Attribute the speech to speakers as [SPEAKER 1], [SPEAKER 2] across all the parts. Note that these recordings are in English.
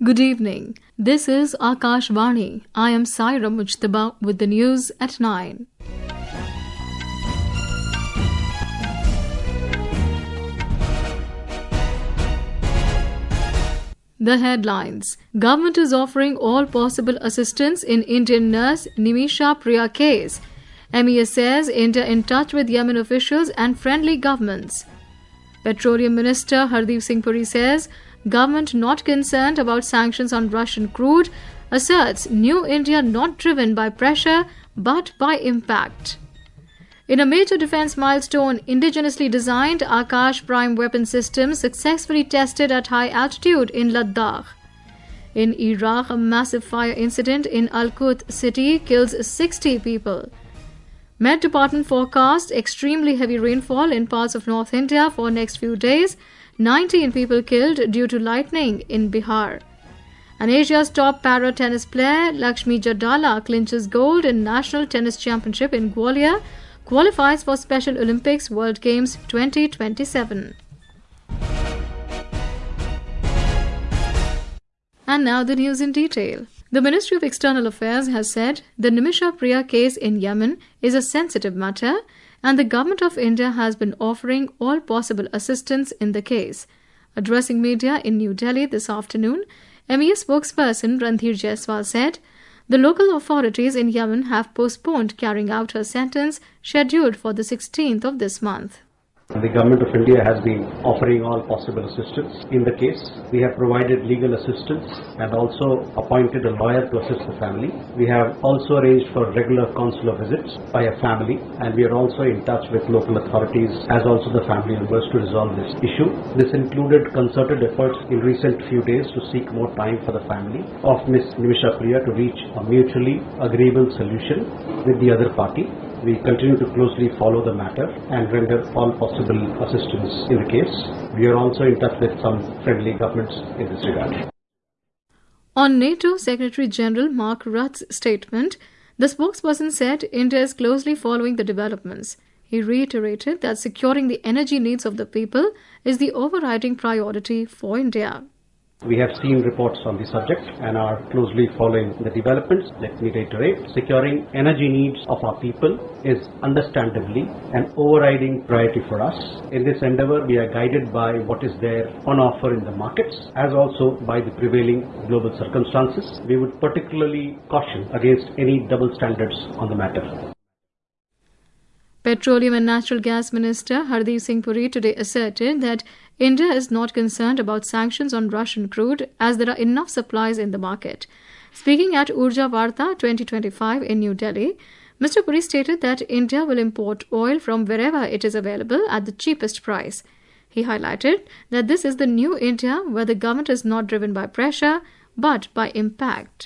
[SPEAKER 1] Good evening. This is Akashvani. I am Saira Mujtaba with the news at 9. The headlines. Government is offering all possible assistance in Indian nurse Nimisha Priya case. MES says India in touch with Yemen officials and friendly governments. Petroleum Minister Hardeep Singh Puri says government not concerned about sanctions on Russian crude, asserts New India not driven by pressure but by impact. In a major defence milestone, indigenously designed Akash Prime weapon system successfully tested at high altitude in Ladakh. In Iraq, a massive fire incident in Al-Quds city kills 60 people. Met Department forecast extremely heavy rainfall in parts of North India for next few days. 19 people killed due to lightning in Bihar. And Asia's top para tennis player Lakshmi Jadala clinches gold in National Tennis Championship in Gwalior, qualifies for Special Olympics World Games 2027. And now the news in detail. The Ministry of External Affairs has said the Nimisha Priya case in Yemen is a sensitive matter and the Government of India has been offering all possible assistance in the case. Addressing media in New Delhi this afternoon, MES spokesperson Randhir Jaiswal said the local authorities in Yemen have postponed carrying out her sentence scheduled for the 16th of this month.
[SPEAKER 2] The Government of India has been offering all possible assistance in the case. We have provided legal assistance and also appointed a lawyer to assist the family. We have also arranged for regular consular visits by a family, and we are also in touch with local authorities as also the family members to resolve this issue. This included concerted efforts in recent few days to seek more time for the family of Ms. Nimisha Priya to reach a mutually agreeable solution with the other party. We continue to closely follow the matter and render all possible assistance in the case. We are also in touch with some friendly governments in this regard.
[SPEAKER 1] On NATO Secretary General Mark Rutt's statement, the spokesperson said India is closely following the developments. He reiterated that securing the energy needs of the people is the overriding priority for India.
[SPEAKER 2] We have seen reports on the subject and are closely following the developments. Let me reiterate, securing energy needs of our people is understandably an overriding priority for us. In this endeavor, we are guided by what is there on offer in the markets, as also by the prevailing global circumstances. We would particularly caution against any double standards on the matter.
[SPEAKER 1] Petroleum and Natural Gas Minister Hardeep Singh Puri today asserted that India is not concerned about sanctions on Russian crude as there are enough supplies in the market. Speaking at Urja Varta 2025 in New Delhi, Mr. Puri stated that India will import oil from wherever it is available at the cheapest price. He highlighted that this is the new India where the government is not driven by pressure but by impact.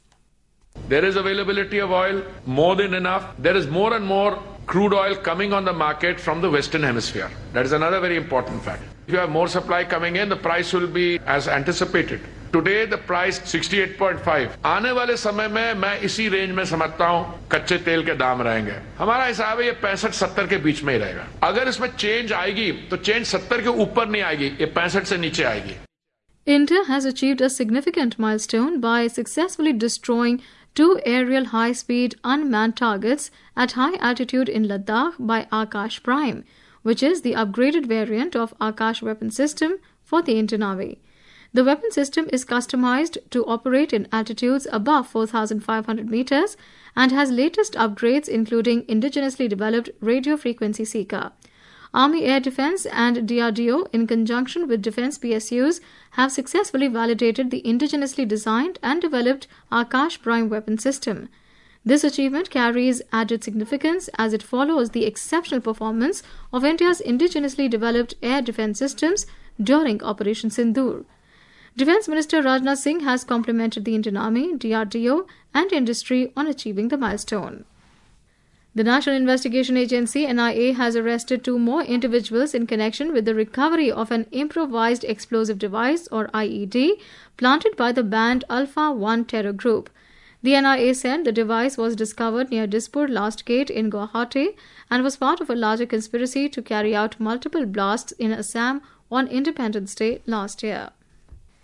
[SPEAKER 3] There is availability of oil, more than enough. There is more and more crude oil coming on the market from the Western Hemisphere. That is another very important fact. If you have more supply coming in, the price will be as anticipated. Today the price 68.5. आने वाले समय में मैं इसी range में समझता हूँ कच्चे तेल के दाम रहेंगे. हमारा हिसाब है ये 65-70 के बीच में ही रहेगा. अगर इसमें चेंज आएगी तो चेंज 70 के ऊपर नहीं आएगी, ये 65 से नीचे आएगी.
[SPEAKER 1] India has achieved a significant milestone by successfully destroying 2 aerial high-speed unmanned targets at high altitude in Ladakh by Akash Prime, which is the upgraded variant of Akash weapon system for the Indian Navy. The weapon system is customized to operate in altitudes above 4,500 meters and has latest upgrades including indigenously developed radio frequency seeker. Army Air Defence and DRDO, in conjunction with defence PSUs, have successfully validated the indigenously designed and developed Akash Prime weapon system. This achievement carries added significance as it follows the exceptional performance of India's indigenously developed air defence systems during Operation Sindoor. Defence Minister Rajnath Singh has complimented the Indian Army, DRDO and industry on achieving the milestone. The National Investigation Agency NIA has arrested 2 more individuals in connection with the recovery of an improvised explosive device or IED planted by the banned Alpha 1 terror group. The NIA said the device was discovered near Dispur Last Gate in Guwahati and was part of a larger conspiracy to carry out multiple blasts in Assam on Independence Day last year.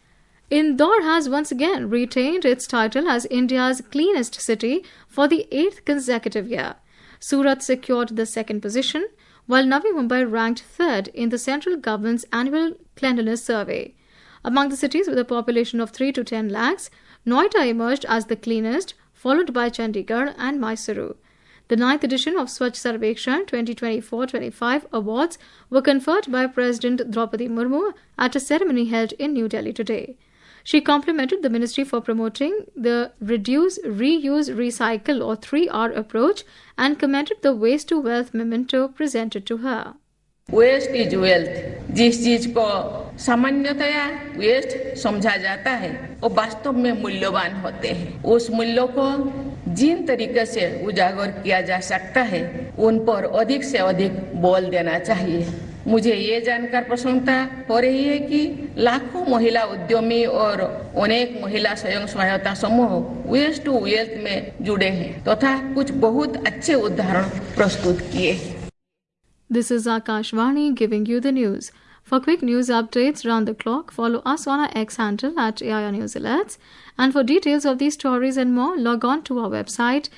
[SPEAKER 1] Indore has once again retained its title as India's cleanest city for the 8th consecutive year. Surat secured the second position, while Navi Mumbai ranked third in the central government's annual cleanliness survey. Among the cities with a population of 3 to 10 lakhs, Noida emerged as the cleanest, followed by Chandigarh and Mysuru. The 9th edition of Swachh Sarvekshan 2024-25 awards were conferred by President Draupadi Murmu at a ceremony held in New Delhi today. She complimented the ministry for promoting the reduce, reuse, recycle or 3R approach and commended the waste to wealth memento presented to her.
[SPEAKER 4] Waste is wealth. जिस चीज को सामान्यतया waste समझा जाता है वो वास्तव में मूल्यवान होते हैं। उस मूल्यों को जिन तरीके से उजागर किया जा सकता है उन पर अधिक से अधिक बल देना चाहिए। मुझे ये जानकर प्रसन्नता हो रही है कि लाखों महिला उद्यमी और अनेक महिला स्वयं सहायता समूह वेस्ट टू वेल्थ में जुड़े हैं तथा कुछ बहुत अच्छे उदाहरण प्रस्तुत किए हैं।
[SPEAKER 1] This is Akashvani giving you the news. For quick news updates round the clock, follow us on our X handle at AIR News Alerts. And for details of these stories and more, log on to our website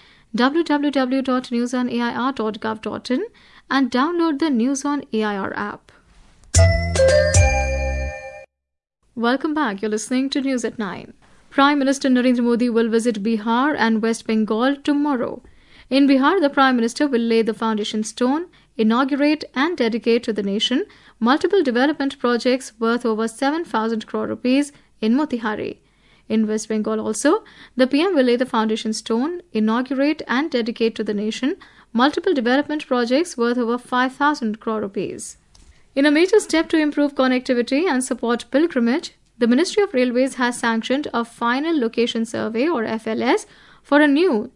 [SPEAKER 1] www.newsonair.gov.in and download the News on AIR app. Welcome back. You're listening to News at 9. Prime Minister Narendra Modi will visit Bihar and West Bengal tomorrow. In Bihar, the Prime Minister will lay the foundation stone, inaugurate and dedicate to the nation multiple development projects worth over 7,000 crore rupees in Motihari. In West Bengal also, the PM will lay the foundation stone, inaugurate and dedicate to the nation multiple development projects worth over 5,000 crore rupees. In a major step to improve connectivity and support pilgrimage, the Ministry of Railways has sanctioned a final location survey or FLS for a new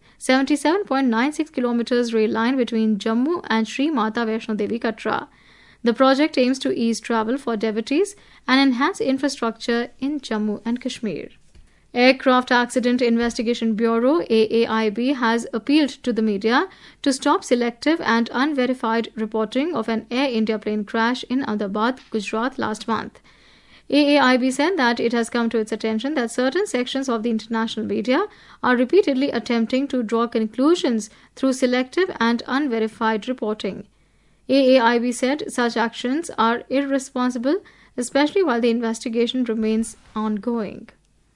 [SPEAKER 1] 77.96 kilometers rail line between Jammu and Sri Mata Vaishno Devi Katra. The project aims to ease travel for devotees and enhance infrastructure in Jammu and Kashmir. Aircraft Accident Investigation Bureau AAIB has appealed to the media to stop selective and unverified reporting of an Air India plane crash in Ahmedabad, Gujarat last month. AAIB said that it has come to its attention that certain sections of the international media are repeatedly attempting to draw conclusions through selective and unverified reporting. AAIB said such actions are irresponsible, especially while the investigation remains ongoing.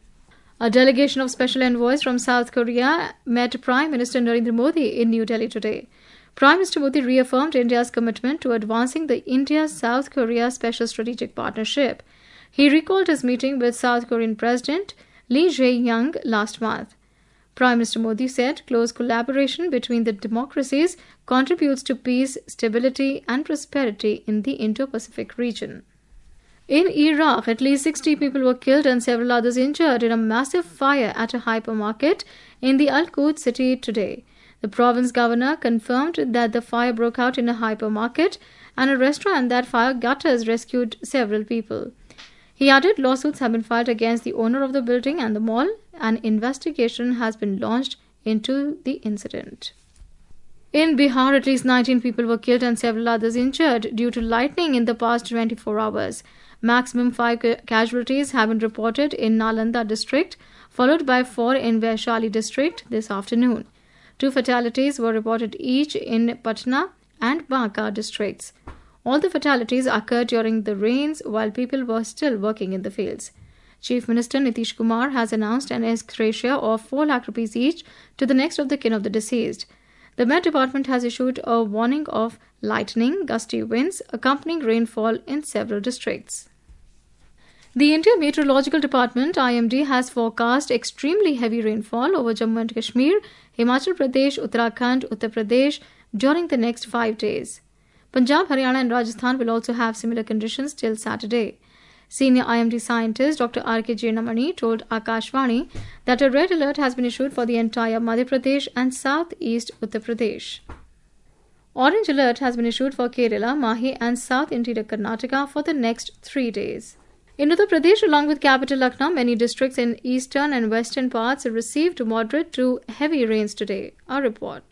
[SPEAKER 1] A delegation of special envoys from South Korea met Prime Minister Narendra Modi in New Delhi today. Prime Minister Modi reaffirmed India's commitment to advancing the India-South Korea Special Strategic Partnership. He recalled his meeting with South Korean President Lee Jae-myung last month. Prime Minister Modi said close collaboration between the democracies contributes to peace, stability and prosperity in the Indo-Pacific region. In Iraq, at least 60 people were killed and several others injured in a massive fire at a hypermarket in the Al-Quds city today. The province governor confirmed that the fire broke out in a hypermarket and a restaurant that fire gutters rescued several people. He added lawsuits have been filed against the owner of the building and the mall. An investigation has been launched into the incident. In Bihar, at least 19 people were killed and several others injured due to lightning in the past 24 hours. Maximum 5 casualties have been reported in Nalanda district, followed by 4 in Vaishali district this afternoon. 2 fatalities were reported each in Patna and Banka districts. All the fatalities occurred during the rains while people were still working in the fields. Chief Minister Nitish Kumar has announced an ex gratia of 4 lakh rupees each to the next of the kin of the deceased. The Met Department has issued a warning of lightning, gusty winds, accompanying rainfall in several districts. The India Meteorological Department IMD has forecast extremely heavy rainfall over Jammu and Kashmir, Himachal Pradesh, Uttarakhand, Uttar Pradesh during the next 5 days. Punjab, Haryana and Rajasthan will also have similar conditions till Saturday. Senior IMD scientist Dr. R.K. Jainamani told Akashvani that a red alert has been issued for the entire Madhya Pradesh and southeast Uttar Pradesh. Orange alert has been issued for Kerala, Mahi and south interior Karnataka for the next 3 days. In Uttar Pradesh, along with capital Lucknow, many districts in eastern and western parts received moderate to heavy rains today. A report.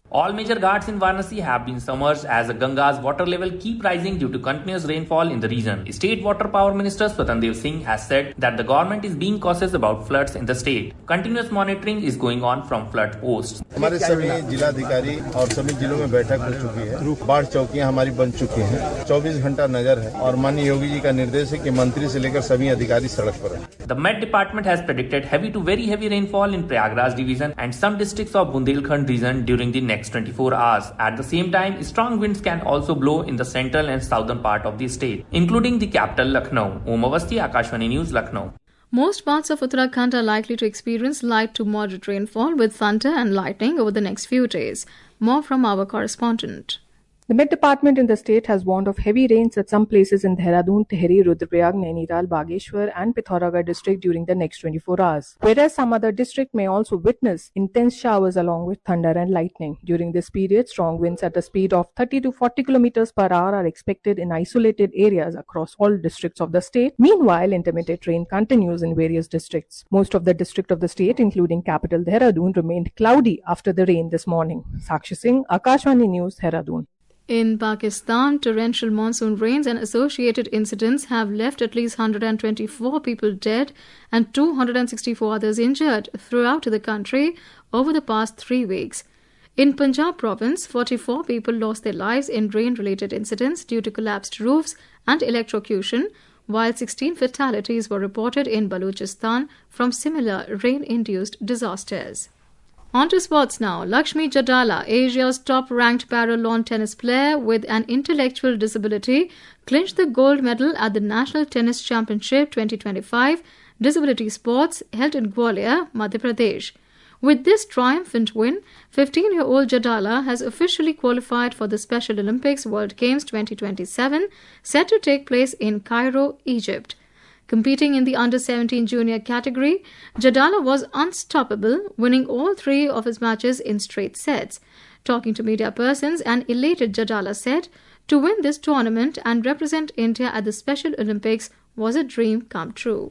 [SPEAKER 5] All major ghats in Varanasi have been submerged as the Ganga's water level keep rising due to continuous rainfall in the region. State Water Power Minister Swatandev Singh has said that the government is being cautious about floods in the state. Continuous monitoring is going on from flood posts.
[SPEAKER 6] हमारे सभी जिलाधिकारी और सभी जिलों में बैठक हो चुकी है। बाढ़ चौकियां हमारी बन चुकी हैं। 24 घंटा नजर है और माननीय योगी जी का निर्देश है कि मंत्री से लेकर सभी अधिकारी सड़क पर हैं।
[SPEAKER 5] The Met Department has predicted heavy to very heavy rainfall in Prayagraj division and some districts of Bundelkhand region during the next 24 hours. At the same time, strong winds can also blow in the central and southern part of the state, including the capital Lucknow. Om Awasthi, Akashvani News, Lucknow.
[SPEAKER 1] Most parts of Uttarakhand are likely to experience light to moderate rainfall with thunder and lightning over the next few days. More from our correspondent.
[SPEAKER 7] The Met Department in the state has warned of heavy rains at some places in Dehradun, Tehri, Rudraprayag, Nainital, Bageshwar and Pithoragarh district during the next 24 hours. Whereas some other districts may also witness intense showers along with thunder and lightning. During this period, strong winds at a speed of 30 to 40 km per hour are expected in isolated areas across all districts of the state. Meanwhile, intermittent rain continues in various districts. Most of the districts of the state, including capital Dehradun, remained cloudy after the rain this morning. Sakshi Singh, Akashvani News, Dehradun.
[SPEAKER 1] In Pakistan, torrential monsoon rains and associated incidents have left at least 124 people dead and 264 others injured throughout the country over the past 3 weeks. In Punjab province, 44 people lost their lives in rain-related incidents due to collapsed roofs and electrocution, while 16 fatalities were reported in Balochistan from similar rain-induced disasters. On to sports now. Lakshmi Jadala, Asia's top-ranked para-lawn tennis player with an intellectual disability, clinched the gold medal at the National Tennis Championship 2025 Disability Sports held in Gwalior, Madhya Pradesh. With this triumphant win, 15-year-old Jadala has officially qualified for the Special Olympics World Games 2027, set to take place in Cairo, Egypt. Competing in the under-17 junior category, Jadala was unstoppable, winning all 3 of his matches in straight sets. Talking to media persons, an elated Jadala said, "To win this tournament and represent India at the Special Olympics was a dream come true."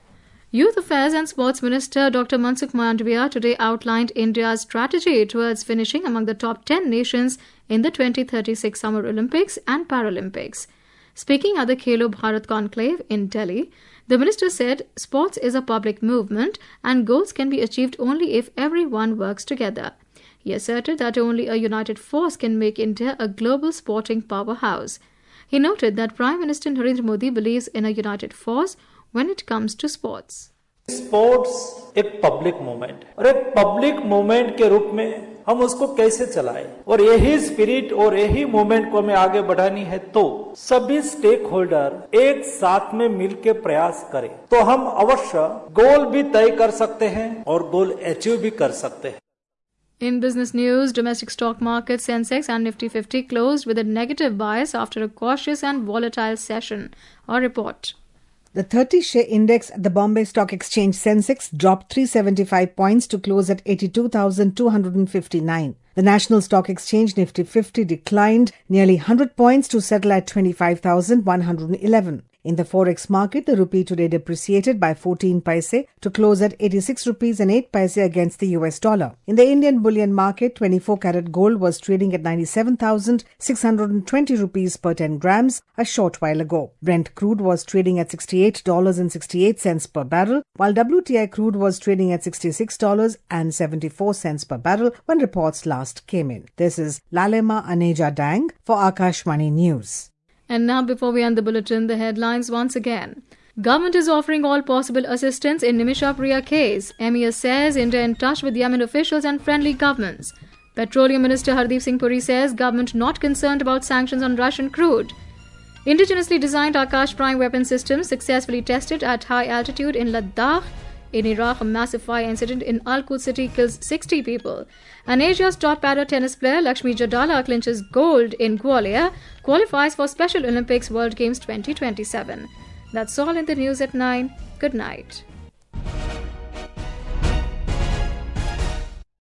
[SPEAKER 1] Youth Affairs and Sports Minister Dr. Mansukh Mandavia today outlined India's strategy towards finishing among the top 10 nations in the 2036 Summer Olympics and Paralympics. Speaking at the Khelo Bharat Conclave in Delhi, the minister said sports is a public movement and goals can be achieved only if everyone works together. He asserted that only a united force can make India a global sporting powerhouse. He noted that Prime Minister Narendra Modi believes in a united force when it comes to sports.
[SPEAKER 8] Sports एक public movement और एक public movement के रूप में हम उसको कैसे चलाएं और यही स्पिरिट और यही मूवमेंट को हमें आगे बढ़ानी है तो सभी स्टेक होल्डर एक साथ में मिलकर प्रयास करें तो हम अवश्य गोल भी तय कर सकते हैं और गोल अचीव भी कर सकते हैं.
[SPEAKER 1] In business news, domestic stock market Sensex and Nifty 50 closed with a negative bias after a cautious and volatile session. Our report.
[SPEAKER 9] The 30-share index at the Bombay Stock Exchange Sensex dropped 375 points to close at 82,259. The National Stock Exchange Nifty 50 declined nearly 100 points to settle at 25,111. In the forex market, the rupee today depreciated by 14 paise to close at 86 rupees and 8 paise against the US dollar. In the Indian bullion market, 24-carat gold was trading at 97,620 rupees per 10 grams a short while ago. Brent crude was trading at $68.68 per barrel, while WTI crude was trading at $66.74 per barrel when reports last came in. This is Lalema Aneja Dang for Akashvani News.
[SPEAKER 1] And now, before we end the bulletin, the headlines once again. Government is offering all possible assistance in Nimisha Priya case. MES says India in touch with Yemen officials and friendly governments. Petroleum Minister Hardeep Singh Puri says government not concerned about sanctions on Russian crude. Indigenously designed Akash Prime weapon system successfully tested at high altitude in Ladakh. In Iraq, a massive fire incident in Al-Quds city kills 60 people. And Asia's top para tennis player Lakshmi Jadala clinches gold in Gwalior, qualifies for Special Olympics World Games 2027. That's all in the news at 9. Good night.